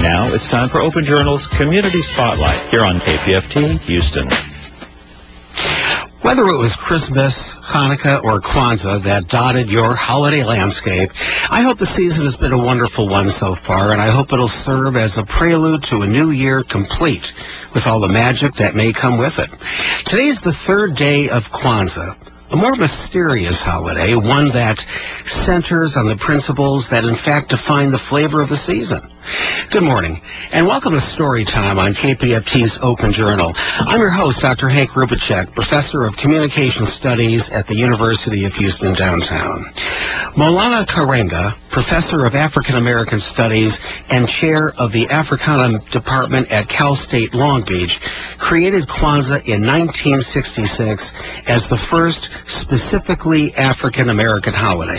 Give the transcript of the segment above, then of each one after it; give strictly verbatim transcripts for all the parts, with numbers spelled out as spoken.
Now it's time for Open Journal's Community Spotlight here on K P F T Houston. Whether it was Christmas, Hanukkah, or Kwanzaa that dotted your holiday landscape, I hope the season has been a wonderful one so far, and I hope it'll serve as a prelude to a new year complete with all the magic that may come with it. Today's the third day of Kwanzaa, a more mysterious holiday, one that centers on the principles that in fact define the flavor of the season. Good morning, and welcome to Storytime on K P F T's Open Journal. I'm your host, Doctor Hank Rubicek, Professor of Communication Studies at the University of Houston downtown. Maulana Karenga, Professor of African American Studies and Chair of the Africana Department at Cal State Long Beach, created Kwanzaa in nineteen sixty-six as the first specifically African American holiday.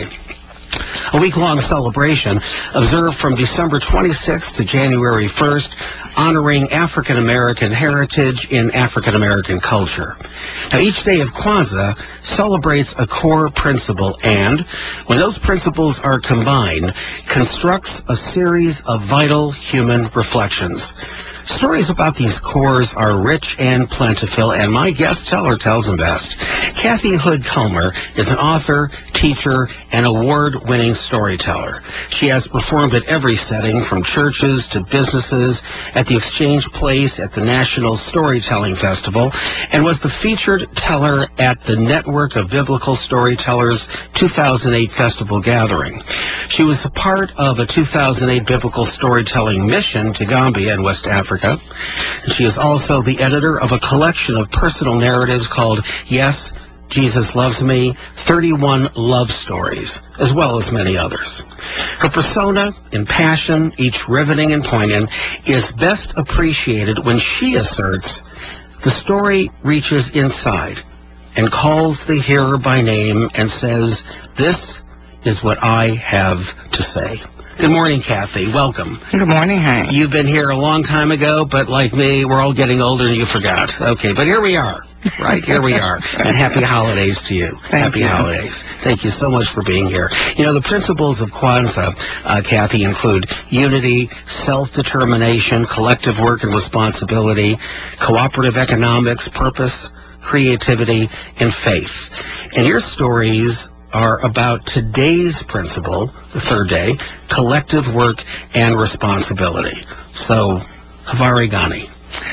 A week-long celebration observed from December twenty-sixth to January first, honoring African-American heritage in African-American culture. Now, each day of Kwanzaa celebrates a core principle and, when those principles are combined, constructs a series of vital human reflections. Stories about these cores are rich and plentiful, and my guest teller tells them best. Kathy Hood Culmer is an author, teacher, and award-winning storyteller. She has performed at every setting, from churches to businesses, at the Exchange Place, at the National Storytelling Festival, and was the featured teller at the Network of Biblical Storytellers two thousand eight Festival Gathering. She was a part of a two thousand eight Biblical Storytelling mission to Gambia in West Africa. She is also the editor of a collection of personal narratives called Yes, Jesus Loves Me, thirty-one Love Stories, as well as many others. Her persona and passion, each riveting and poignant, is best appreciated when she asserts the story reaches inside and calls the hearer by name and says, "This is what I have to say." Good morning, Kathy. Welcome. Good morning, Hank. You've been here a long time ago, but like me, we're all getting older and you forgot. Okay, but here we are. Right, here we are. And happy holidays to you. Thank happy you. holidays. Thank you so much for being here. You know, the principles of Kwanzaa, uh, Kathy, include unity, self-determination, collective work and responsibility, cooperative economics, purpose, creativity, and faith. And your stories are about today's principle, the third day, collective work and responsibility. So, Havari Ghani.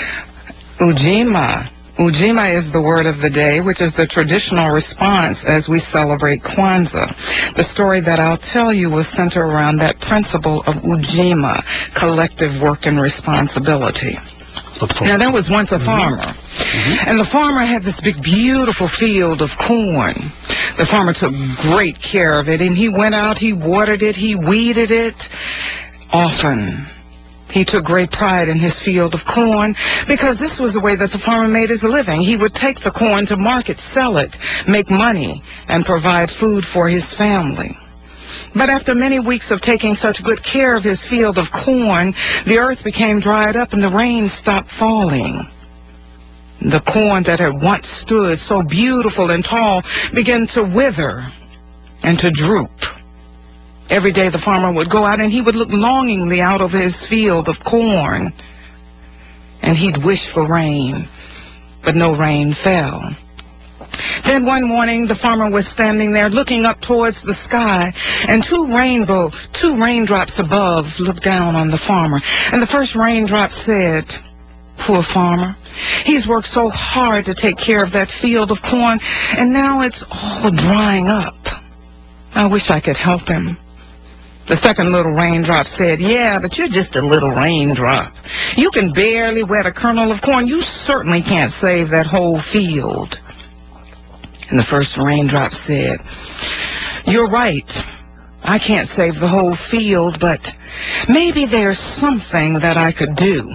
Ujima. Ujima is the word of the day, which is the traditional response as we celebrate Kwanzaa. The story that I'll tell you will center around that principle of Ujima, collective work and responsibility. Now, there was once a farmer, mm-hmm. and the farmer had this big, beautiful field of corn. The farmer took great care of it, and he went out, he watered it, he weeded it often. He took great pride in his field of corn because this was the way that the farmer made his living. He would take the corn to market, sell it, make money, and provide food for his family. But after many weeks of taking such good care of his field of corn, the earth became dried up and the rain stopped falling. The corn that had once stood so beautiful and tall began to wither and to droop. Every day the farmer would go out and he would look longingly out of his field of corn, and he'd wish for rain, but no rain fell. Then one morning the farmer was standing there looking up towards the sky, and two rainbow, two raindrops above looked down on the farmer. And the first raindrop said, "Poor farmer, he's worked so hard to take care of that field of corn, and now it's all drying up. I wish I could help him." The second little raindrop said, "Yeah, but you're just a little raindrop. You can barely wet a kernel of corn. You certainly can't save that whole field." And the first raindrop said, "You're right. I can't save the whole field, but maybe there's something that I could do.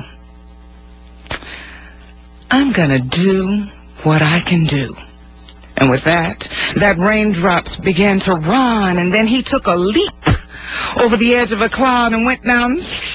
I'm going to do what I can do." And with that, that raindrop began to run, and then he took a leap over the edge of a cloud and went down.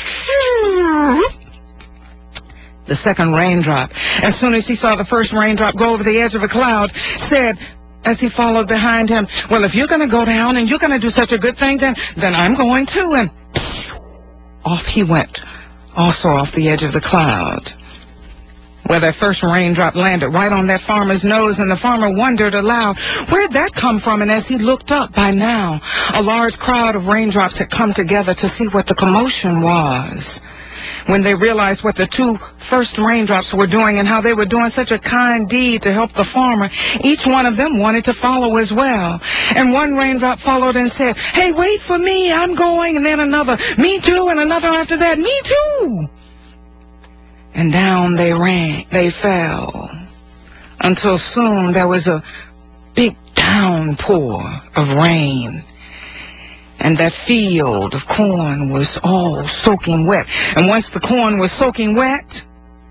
The second raindrop, as soon as he saw the first raindrop go over the edge of a cloud, said, as he followed behind him, "Well, if you're going to go down and you're going to do such a good thing, then, then I'm going to." And off he went, also off the edge of the cloud, where that first raindrop landed right on that farmer's nose, and the farmer wondered aloud, where'd that come from? And as he looked up, by now, a large crowd of raindrops had come together to see what the commotion was. When they realized what the two first raindrops were doing and how they were doing such a kind deed to help the farmer, each one of them wanted to follow as well. And one raindrop followed and said, hey, wait for me, I'm going. And then another, me too, and another after that, me too. And down they ran, they fell, until soon there was a big downpour of rain. And that field of corn was all soaking wet. And once the corn was soaking wet,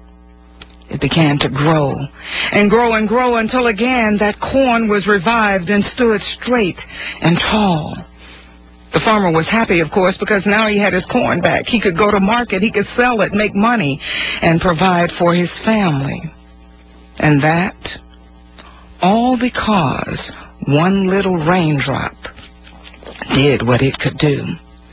it began to grow and grow and grow until again that corn was revived and stood straight and tall. The farmer was happy, of course, because now he had his corn back. He could go to market, he could sell it, make money, and provide for his family. And that, all because one little raindrop did what it could do.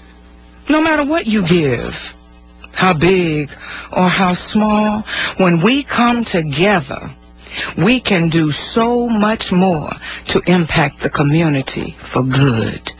No matter what you give, how big or how small, when we come together, we can do so much more to impact the community for good.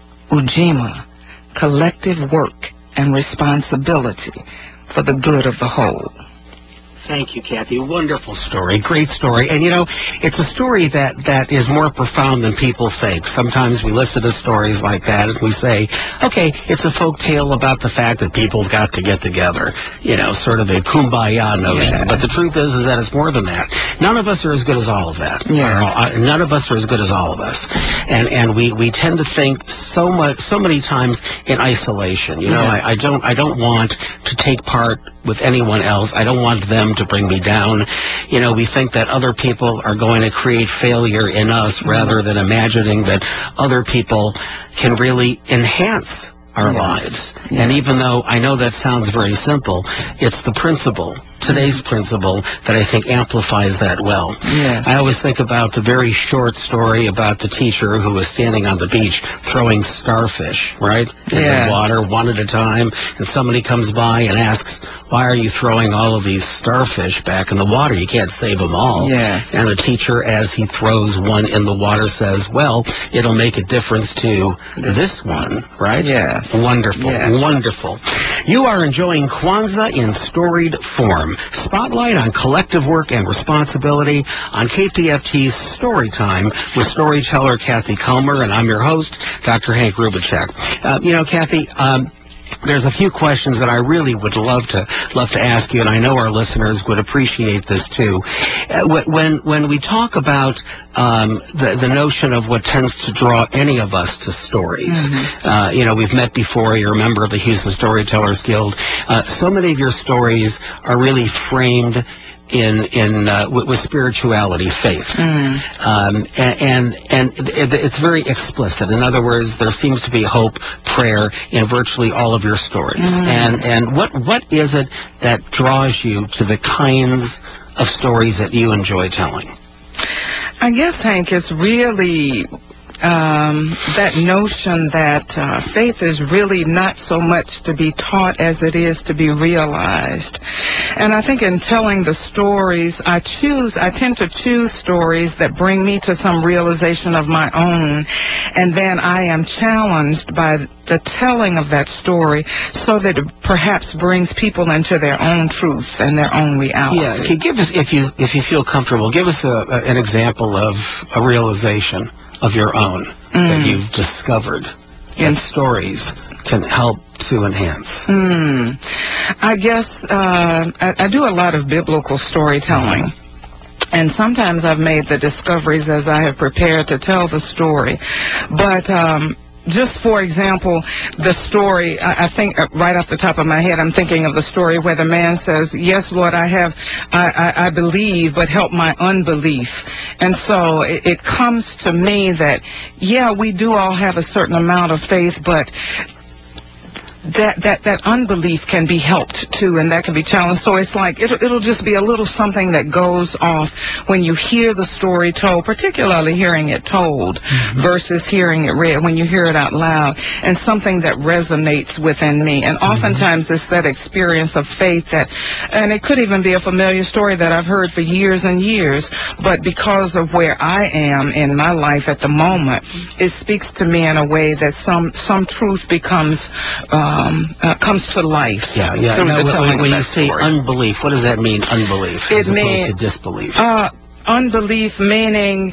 Ujima, collective work and responsibility for the good of the whole. Thank you, Kathy. Wonderful story. Great story. And, you know, it's a story that, that is more profound than people think. Sometimes we listen to stories like that and we say, okay, it's a folk tale about the fact that people got to get together. You know, sort of a kumbaya notion. Yeah. But the truth is, is that it's more than that. None of us are as good as all of that. Yeah. None of us are as good as all of us. And, and we, we tend to think so much, so many times in isolation. You know, yes. I, I don't, I don't want to take part with anyone else. I don't want them to bring me down. You know, we think that other people are going to create failure in us rather than imagining that other people can really enhance our yes. lives. Yes. And even though I know that sounds very simple, it's the principle, today's principle, that I think amplifies that well. Yes. I always think about the very short story about the teacher who was standing on the beach throwing starfish, right, in yes. the water one at a time, and somebody comes by and asks, why are you throwing all of these starfish back in the water? You can't save them all. Yes. And the teacher, as he throws one in the water, says, well, it'll make a difference to this one, right? Yes. Wonderful, yes. wonderful. You are enjoying Kwanzaa in storied form. Spotlight on collective work and responsibility on K P F T's Storytime with storyteller Kathy Comer, and I'm your host, Doctor Hank Rubicek. Uh, you know, Kathy, um, there's a few questions that I really would love to love to ask you, and I know our listeners would appreciate this too. Uh, when when we talk about um, the the notion of what tends to draw any of us to stories, mm-hmm. uh, you know, we've met before. You're a member of the Houston Storytellers Guild. Uh, so many of your stories are really framed in in uh, with, with spirituality, faith, mm. um, and and, and it, it's very explicit. In other words, there seems to be hope, prayer in virtually all of your stories. Mm. And and what what is it that draws you to the kinds of stories that you enjoy telling? I guess, Hank, it's really Um, that notion that uh, faith is really not so much to be taught as it is to be realized. And I think in telling the stories, I choose, I tend to choose stories that bring me to some realization of my own. And then I am challenged by the telling of that story so that it perhaps brings people into their own truth and their own reality. Yeah, okay, give us, if you, if you feel comfortable, give us a, a, an example of a realization of your own mm. that you've discovered in stories can help to enhance. Mm. I guess uh, I, I do a lot of biblical storytelling. Mm-hmm. And sometimes I've made the discoveries as I have prepared to tell the story. But um, just for example, the story, I, I think uh, right off the top of my head, I'm thinking of the story where the man says, yes, Lord, I have, I, I, I believe, but help my unbelief. And so it, it comes to me that, yeah, we do all have a certain amount of faith, but that, that, that unbelief can be helped too, and that can be challenged. So it's like, it'll, it'll just be a little something that goes off when you hear the story told, particularly hearing it told mm-hmm. versus hearing it read, when you hear it out loud, and something that resonates within me. And oftentimes mm-hmm. it's that experience of faith that, and it could even be a familiar story that I've heard for years and years, but because of where I am in my life at the moment, it speaks to me in a way that some, some truth becomes, um, uh, comes to life. Yeah, yeah. Through Now, the when telling when of you that say story. unbelief, what does that mean, unbelief, It as opposed mean- to disbelief? Uh, unbelief meaning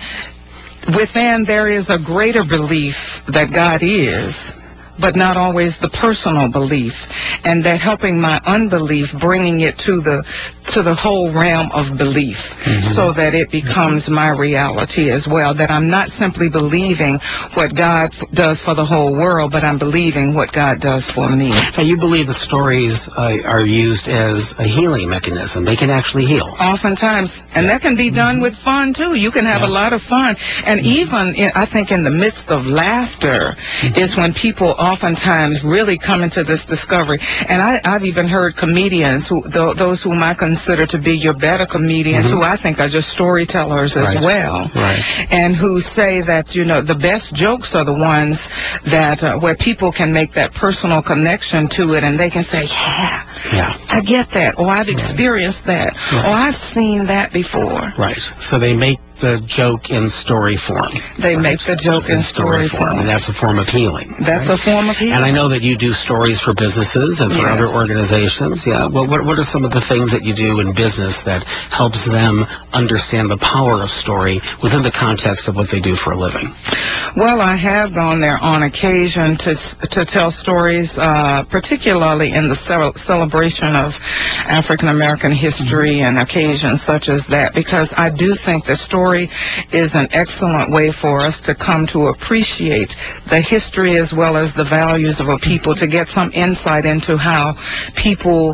within there is a greater belief that God is, but not always the personal belief, and that helping my unbelief, bringing it to the to the whole realm of belief, mm-hmm. so that it becomes my reality as well, that I'm not simply believing what God f- does for the whole world, but I'm believing what God does for me. Now, you believe the stories uh, are used as a healing mechanism. They can actually heal. Oftentimes, and yeah. that can be done mm-hmm. with fun too. You can have yeah. a lot of fun, and mm-hmm. even in, I think in the midst of laughter mm-hmm. is when people oftentimes really come into this discovery. And I, I've even heard comedians, who th- those whom I consider to be your better comedians, mm-hmm. who I think are just storytellers as right. well, right. and who say that, you know, the best jokes are the ones that uh, where people can make that personal connection to it, and they can say, yeah, yeah. I get that, or I've experienced that, right. or I've seen that before. Right. So they make the joke in story form. They right? make the joke in, in story, story form. And that's a form of healing. That's right? a form of healing. And I know that you do stories for businesses and for yes. other organizations. Yeah. Well, what, what are some of the things that you do in business that helps them understand the power of story within the context of what they do for a living? Well, I have gone there on occasion to to tell stories, uh, particularly in the ce- celebration of African American history mm-hmm. and occasions such as that, because I do think the story is an excellent way for us to come to appreciate the history as well as the values of a people, to get some insight into how people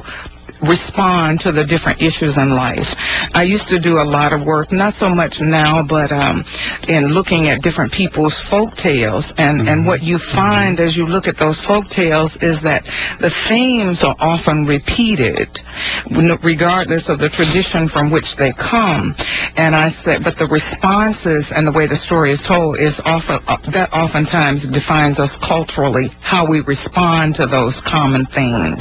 respond to the different issues in life. I used to do a lot of work, not so much now, but um, in looking at different people's folk tales. And, mm-hmm. and what you find as you look at those folk tales is that the themes are often repeated, regardless of the tradition from which they come. And I said, but the responses and the way the story is told is often, uh, that oftentimes defines us culturally, how we respond to those common things.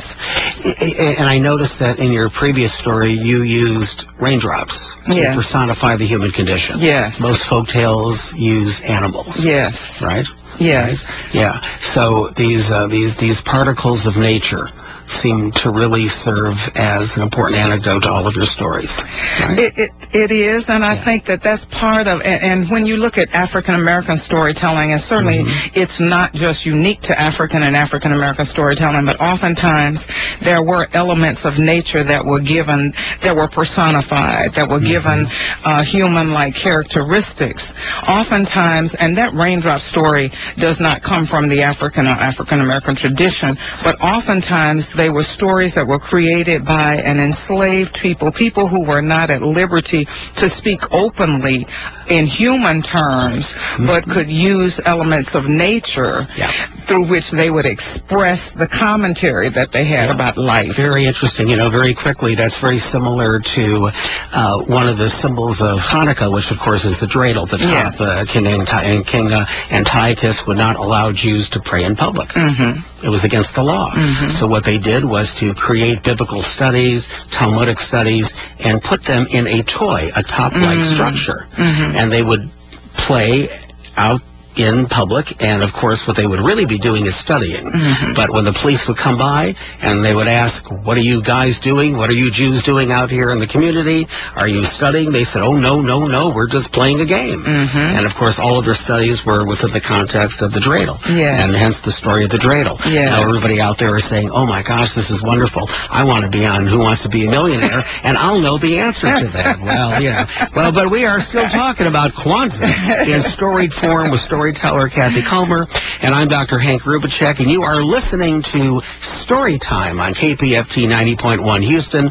And I noticed that in your previous story, you used raindrops yes. to personify the human condition. Yes. Most folktales use animals. Yes. Right? Yes. Right? Yeah. So these uh, these these particles of nature seem to really serve as an important anecdote to all of your stories. Right? It, it it is, and I yeah. think that that's part of, and, and when you look at African American storytelling, and certainly mm-hmm. it's not just unique to African and African American storytelling, but oftentimes there were elements of nature that were given, that were personified, that were mm-hmm. given uh, human-like characteristics. Oftentimes, and that raindrop story does not come from the African or African American tradition, but oftentimes they were stories that were created by an enslaved people, people who were not at liberty to speak openly in human terms, mm-hmm. but could use elements of nature yeah. through which they would express the commentary that they had yeah. about life. Very interesting. You know, very quickly, that's very similar to uh, one of the symbols of Hanukkah, which, of course, is the dreidel, the top. Yes. Uh, King, and King uh, Antiochus would not allow Jews to pray in public. Mm-hmm. It was against the law. Mm-hmm. So what they did was to create biblical studies, Talmudic studies, and put them in a toy, a top-like mm-hmm. structure. Mm-hmm. And they would play out in public, and of course what they would really be doing is studying. Mm-hmm. But when the police would come by and they would ask, what are you guys doing? What are you Jews doing out here in the community? Are you studying? They said, oh, no, no, no, we're just playing a game. Mm-hmm. And of course all of their studies were within the context of the dreidel. Yes. And hence the story of the dreidel. Yes. Now everybody out there is saying, oh my gosh, this is wonderful. I want to be on Who Wants to Be a Millionaire, and I'll know the answer to that. Well, yeah. Well, but we are still talking about Kwanzaa in storied form with storyteller Kathy Culmer, and I'm Doctor Hank Rubicek, and you are listening to Storytime on K P F T ninety point one Houston.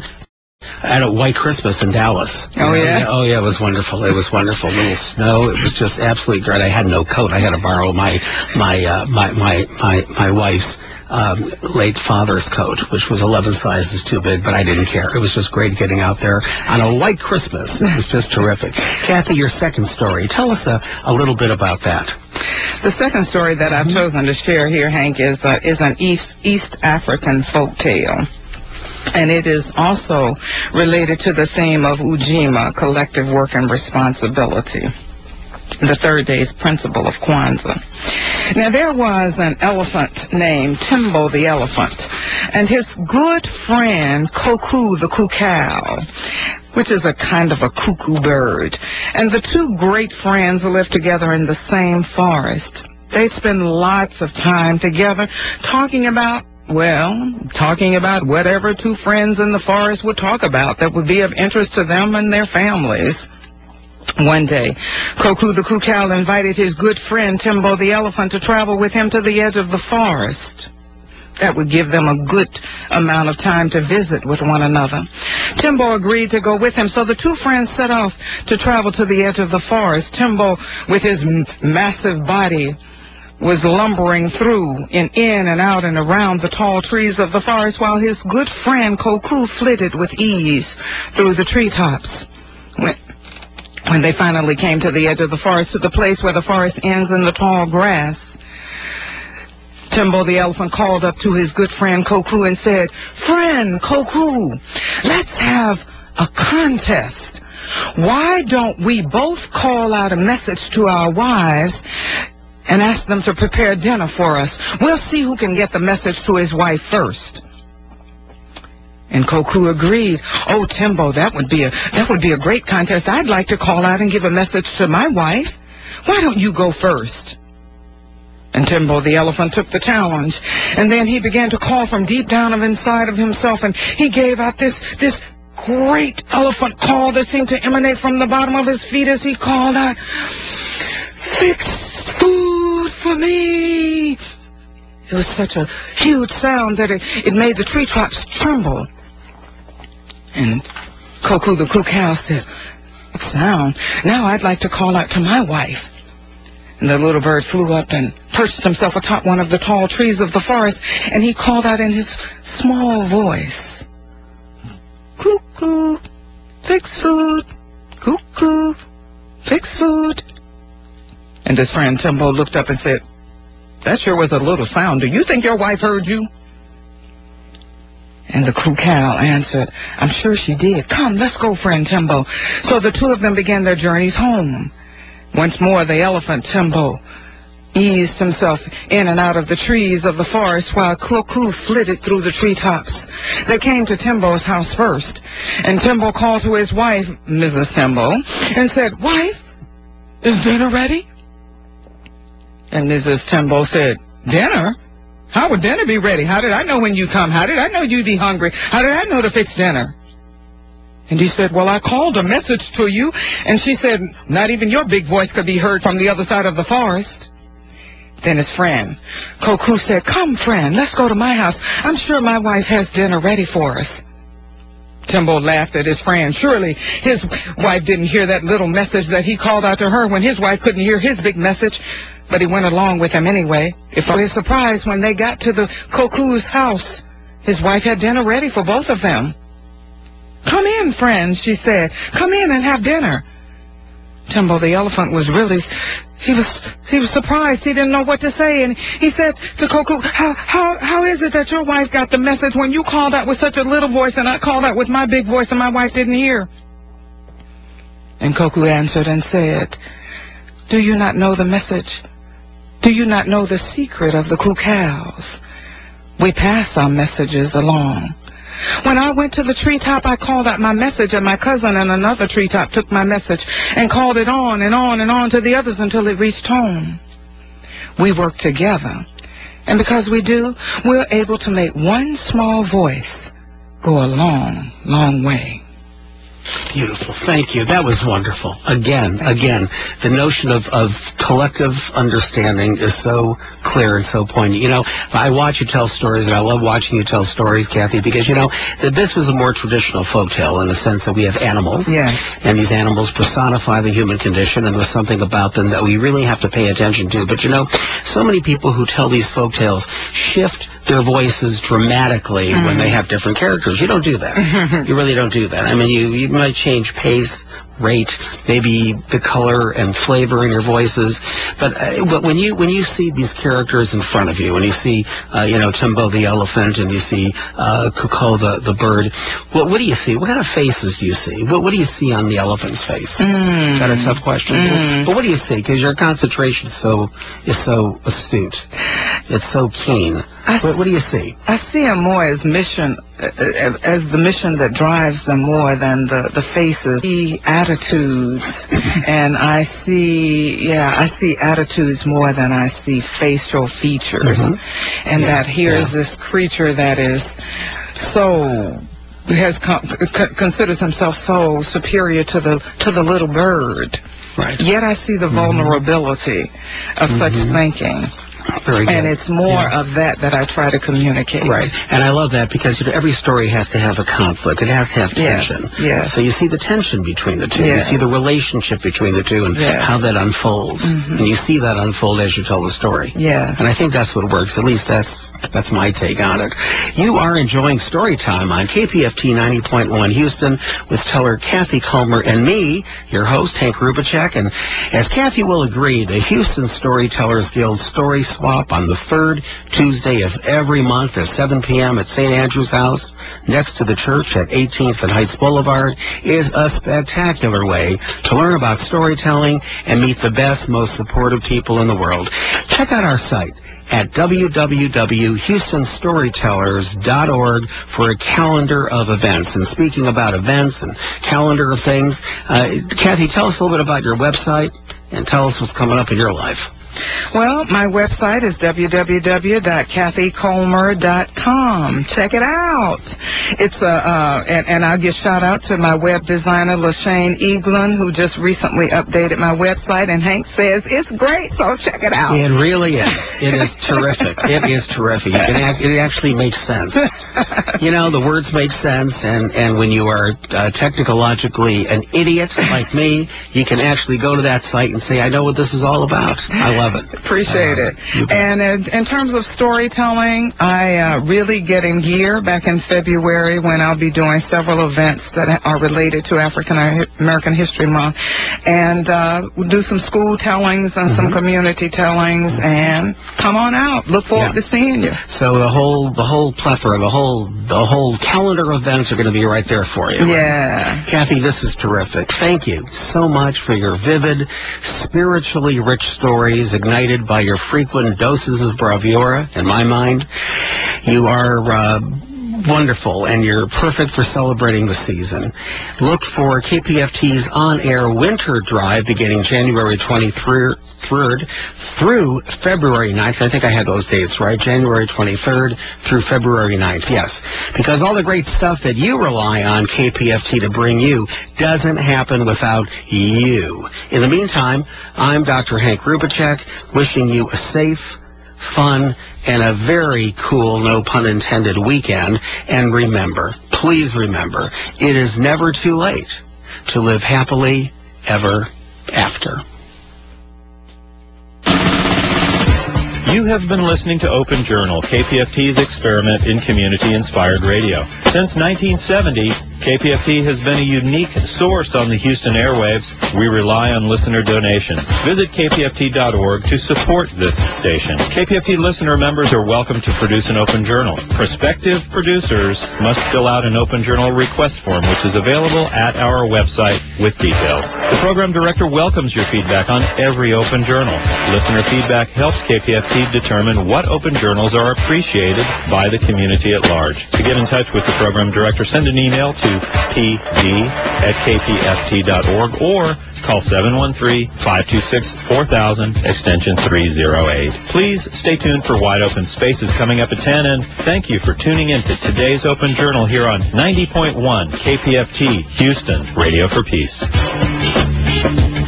I had a white Christmas in Dallas. Oh, yeah? Oh, yeah, it was wonderful. It was wonderful. Little snow. It was just absolutely great. I had no coat. I had to borrow my my uh, my, my my my wife's um, late father's coat, which was eleven sizes too big, but I didn't care. It was just great getting out there on a white Christmas. It was just terrific. Kathy, your second story. Tell us a, a little bit about that. The second story that I've chosen to share here, Hank, is uh, is an East East African folk tale. And it is also related to the theme of Ujima, collective work and responsibility, the third day's principle of Kwanzaa. Now, there was an elephant named Timbo the elephant, and his good friend Koku the Kukau, which is a kind of a cuckoo bird. And the two great friends lived together in the same forest. They'd spend lots of time together talking about, well, talking about whatever two friends in the forest would talk about that would be of interest to them and their families. One day, Koku the Kukau invited his good friend Timbo the elephant to travel with him to the edge of the forest. That would give them a good amount of time to visit with one another. Timbo agreed to go with him, so the two friends set off to travel to the edge of the forest. Timbo, with his m- massive body, was lumbering through and in and out and around the tall trees of the forest, while his good friend Koku flitted with ease through the treetops. When, when they finally came to the edge of the forest, to the place where the forest ends in the tall grass, Timbo the elephant called up to his good friend Koku and said, "Friend Koku, let's have a contest. Why don't we both call out a message to our wives and ask them to prepare dinner for us? We'll see who can get the message to his wife first." And Koku agreed. "Oh, Timbo, that would be a that would be a great contest. I'd like to call out and give a message to my wife. Why don't you go first?" And Timbo the elephant took the challenge, and then he began to call from deep down of inside of himself, and he gave out this this great elephant call that seemed to emanate from the bottom of his feet as he called out, "Fix food for me." It was such a huge sound that it, it made the treetops tremble. And Koku the Kukau said, "What sound? Now I'd like to call out to my wife." And the little bird flew up and perched himself atop one of the tall trees of the forest, and he called out in his small voice, "Cuckoo, fix food. Cuckoo, fix food." And his friend Timbo looked up and said, "That sure was a little sound. Do you think your wife heard you?" And the Kukau answered, "I'm sure she did. Come, let's go, friend Timbo." So the two of them began their journeys home. Once more, the elephant Timbo eased himself in and out of the trees of the forest while Koku flitted through the treetops. They came to Timbo's house first, and Timbo called to his wife, Missus Timbo, and said, "Wife, is dinner ready?" And Missus Timbo said, "Dinner? How would dinner be ready? How did I know when you come? How did I know you'd be hungry? How did I know to fix dinner?" And he said, "Well, I called a message to you." And she said, "Not even your big voice could be heard from the other side of the forest." Then his friend Koku said, "Come, friend, let's go to my house. I'm sure my wife has dinner ready for us." Timbo laughed at his friend. Surely his wife didn't hear that little message that he called out to her when his wife couldn't hear his big message. But he went along with him anyway. If I was surprised when they got to the Koku's house, his wife had dinner ready for both of them. "Come in, friends," she said. "Come in and have dinner." Timbo the elephant was really, he was he was surprised. He didn't know what to say. And he said to Koku, how, how, how is it that your wife got the message when you called out with such a little voice and I called out with my big voice and my wife didn't hear?" And Koku answered and said, "Do you not know the message? Do you not know the secret of the Kukau's? We pass our messages along. When I went to the treetop, I called out my message, and my cousin in another treetop took my message and called it on and on and on to the others until it reached home. We work together, and because we do, we're able to make one small voice go a long, long way." Beautiful. Thank you. That was wonderful. Again, again, the notion of, of collective understanding is so clear and so poignant. You know, I watch you tell stories, and I love watching you tell stories, Kathy, because, you know, that this was a more traditional folktale in the sense that we have animals. Yeah. And these animals personify the human condition, and there's something about them that we really have to pay attention to. But, you know, so many people who tell these folktales shift their voices dramatically mm-hmm. when they have different characters. You don't do that. You really don't do that. I mean, you, you might change pace, rate, maybe the color and flavor in your voices, but uh, but when you when you see these characters in front of you, when you see uh, you know Timbo the elephant and you see uh, Kuko the the bird, what what do you see? What kind of faces do you see? What what do you see on the elephant's face? Mm. Is that a tough question? Mm. But what do you see? Because your concentration so is so astute, it's so keen. I what, what do you see? I see them more as mission, uh, as the mission that drives them more than the, the faces. The attitudes, and I see, yeah, I see attitudes more than I see facial features. Mm-hmm. And yeah, that here's yeah. this creature that is so... has con- c- considers himself so superior to the to the little bird. Right. Yet I see the mm-hmm. vulnerability of mm-hmm. such thinking. Very good. And it's more yeah. of that that I try to communicate. Right. And I love that because you know, every story has to have a conflict. It has to have tension. Yes. Yes. So you see the tension between the two. Yes. You see the relationship between the two and yes. how that unfolds. Mm-hmm. And you see that unfold as you tell the story. Yes. And I think that's what works. At least that's that's my take on it. You are enjoying Story Time on K P F T ninety point one Houston with teller Kathy Culmer and me, your host, Hank Rubicek. And as Kathy will agree, the Houston Storytellers Guild Story Swap on the third Tuesday of every month at seven p.m. at Saint Andrew's House, next to the church at eighteenth and Heights Boulevard, is a spectacular way to learn about storytelling and meet the best, most supportive people in the world. Check out our site at w w w dot houston storytellers dot org for a calendar of events. And speaking about events and calendar of things, uh, Kathy, tell us a little bit about your website and tell us what's coming up in your life. Well, my website is w w w dot kathy culmer dot com. Check it out. It's a, uh, and, and I'll give shout out to my web designer, LaShane Eaglin, who just recently updated my website, and Hank says it's great, so check it out. It really is. It is terrific. It is terrific. It, act, it actually makes sense. You know, the words make sense, and, and when you are uh, technologically an idiot like me, you can actually go to that site and say, I know what this is all about. I love it. Appreciate uh, it. And in, in terms of storytelling, I uh, really get in gear back in February when I'll be doing several events that are related to African American History Month, and uh, we'll do some school tellings and mm-hmm. some community tellings, mm-hmm. and come on out. Look forward yeah. to seeing you. So the whole the whole plethora, the whole the whole calendar of events are going to be right there for you. Yeah. Right? Kathy, this is terrific. Thank you so much for your vivid, spiritually rich stories, ignited by your frequent doses of bravura, in my mind. You are uh, wonderful, and you're perfect for celebrating the season. Look for K P F T's on-air winter drive beginning January twenty-third through February ninth. I think I had those dates right. January twenty-third through February ninth. Yes, because all the great stuff that you rely on K P F T to bring you doesn't happen without you. In the meantime, I'm Doctor Hank Rubicek, wishing you a safe, fun, and a very cool, no pun intended, weekend. And remember, please remember, it is never too late to live happily ever after. You have been listening to Open Journal, K P F T's experiment in community-inspired radio. Since nineteen seventy, K P F T has been a unique source on the Houston airwaves. We rely on listener donations. Visit k p f t dot org to support this station. K P F T listener members are welcome to produce an Open Journal. Prospective producers must fill out an Open Journal request form, which is available at our website with details. The program director welcomes your feedback on every Open Journal. Listener feedback helps K P F T determine what Open Journals are appreciated by the community at large. To get in touch with the program director, send an email to p d at k p f t dot org or call seven one three, five two six, four thousand, extension three oh eight. Please stay tuned for Wide Open Spaces coming up at ten, and thank you for tuning in to today's Open Journal here on ninety point one K P F T Houston, Radio for Peace.